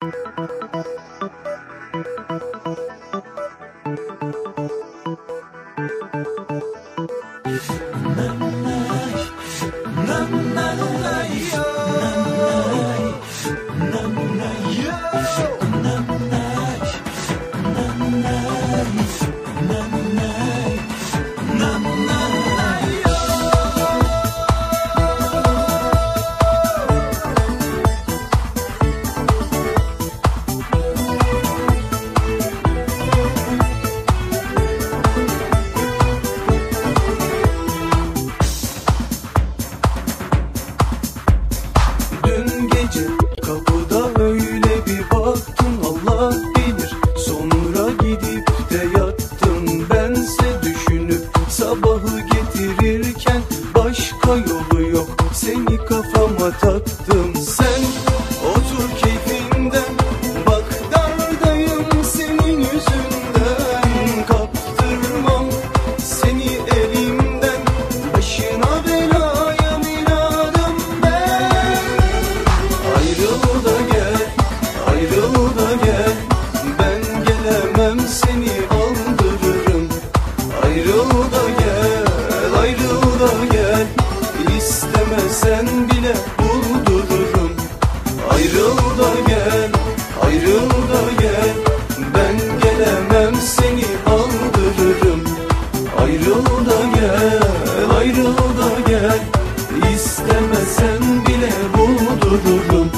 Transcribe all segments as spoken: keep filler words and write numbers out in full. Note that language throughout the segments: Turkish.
Dün gece kapıda öyle bir baktın, Allah bilir sonra gidip de yattın. Bense düşünüp sabahı getirirken başka yolu yok, seni kafama taktım. Sen otur keyfinden, bak dardayım senin yüzünden. Kaptırmam seni elimden, başına belaya minadım ben. Ayrıl da gel, ayrıl da gel, ben gelemem seni aldırırım. Ayrıl da gel, ayrıl da gel, istemesen bile buldururum. Ayrıl da gel, ayrıl da gel, ben gelemem seni aldırırım. Ayrıl da gel, ayrıl da gel, istemesen bile buldururum.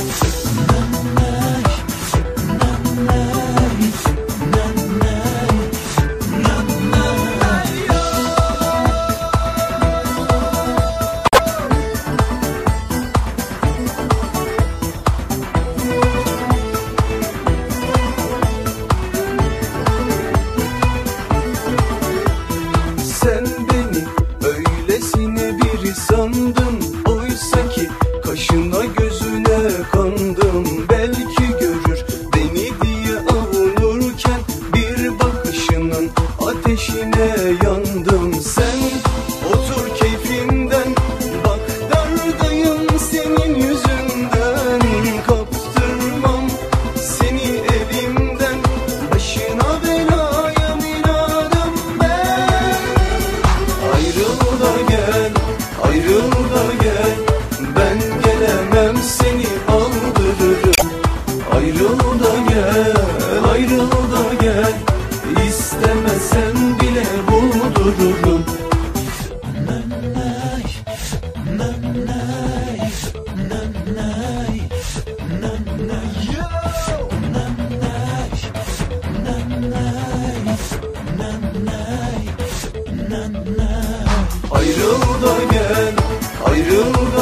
Sen beni öylesine biri sandın, oysa ki kaşına gözüne kandım. Belki görür beni diye avunurken bir bakışının ateşine yandım. Sen otur keyfimden, bak dardayım senin yüzünden. Kaptırmam seni elimden, başına belaya minadım ben. Ayrıl da gel, ayrıl da gel, ben gelemem seni aldırırım. Ayrıl da gel, ayrıl da gel, istemesen bile buldururum. Ayrıl da gel, ayrıl da